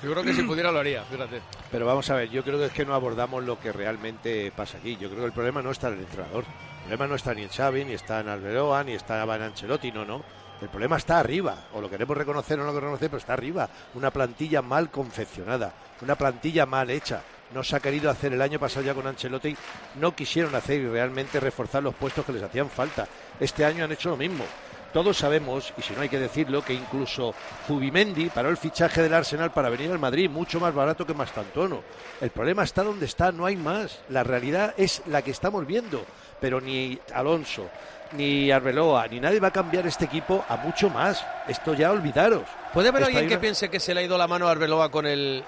Yo creo que si pudiera lo haría, fíjate. Pero vamos a ver, yo creo que es que no abordamos lo que realmente pasa aquí. Yo creo que el problema no está en el entrenador. El problema no está ni en Xavi, ni está en Arbeloa, ni está en Ancelotti, no. El problema está arriba, o lo queremos reconocer o no lo queremos reconocer, pero está arriba. Una plantilla mal confeccionada, una plantilla mal hecha. No se ha querido hacer el año pasado ya con Ancelotti, no quisieron hacer y realmente reforzar los puestos que les hacían falta. Este año han hecho lo mismo. Todos sabemos, y si no hay que decirlo, que incluso Zubimendi paró el fichaje del Arsenal para venir al Madrid, mucho más barato que Mastantuono. El problema está donde está, no hay más. La realidad es la que estamos viendo, pero ni Alonso, ni Arbeloa, ni nadie va a cambiar este equipo a mucho más. Esto ya olvidaros. ¿Puede haber alguien que piense que se le ha ido la mano a Arbeloa con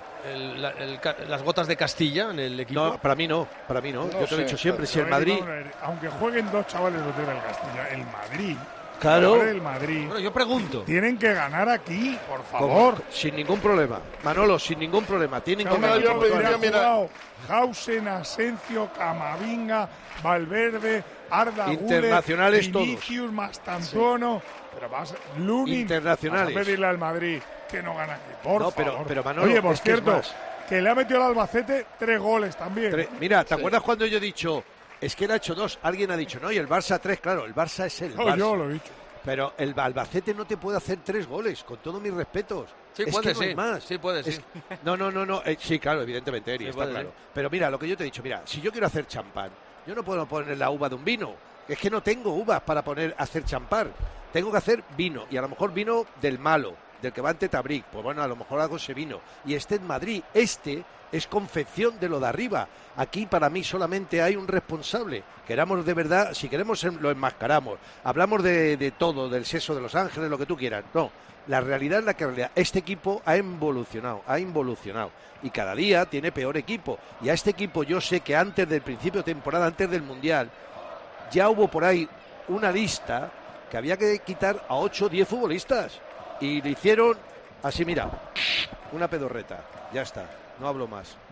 las gotas de Castilla en el equipo? No, para mí no. Yo te lo he dicho siempre, si el Madrid... Aunque jueguen dos chavales de del Castilla, el Madrid... Claro. El Madrid. Bueno, yo pregunto. Tienen que ganar aquí, por favor. Sin ningún problema. Manolo, sin ningún problema. Tienen que ganar. Yo Hausen, Asencio, Camavinga, Valverde, Arda internacionales Güler, Vinicius, Mastantuono. Sí. Pero vas, Lunin. Internacionales. Vas a pedirle al Madrid que no gana aquí, por favor. Pero Manolo, oye, por cierto, que le ha metido al Albacete 3 goles también. Mira, ¿te acuerdas cuando yo he dicho... Es que él ha hecho 2, alguien ha dicho, no, y el Barça 3, claro, el Barça es el Barça. Yo lo he dicho. Pero el Albacete no te puede hacer 3 goles, con todos mis respetos. Sí, es puede, que no hay más. Sí, puede, sí. No. Sí, claro, evidentemente, Eri, está claro. Pero mira, lo que yo te he dicho, mira, si yo quiero hacer champán, yo no puedo poner la uva de un vino. Es que no tengo uvas para hacer champán. Tengo que hacer vino, y a lo mejor vino del malo, del que va ante Tabric. Pues bueno, a lo mejor hago ese vino. Y en Madrid, es confección de lo de arriba. Aquí para mí solamente hay un responsable. Queramos de verdad, si queremos lo enmascaramos. Hablamos de todo, del sexo de Los Ángeles, lo que tú quieras. No, la realidad es la que este equipo ha involucionado. Y cada día tiene peor equipo. Y a este equipo yo sé que antes del principio de temporada, antes del Mundial, ya hubo por ahí una lista que había que quitar a 8 o 10 futbolistas. Y le hicieron así, mira, una pedorreta. Ya está, no hablo más.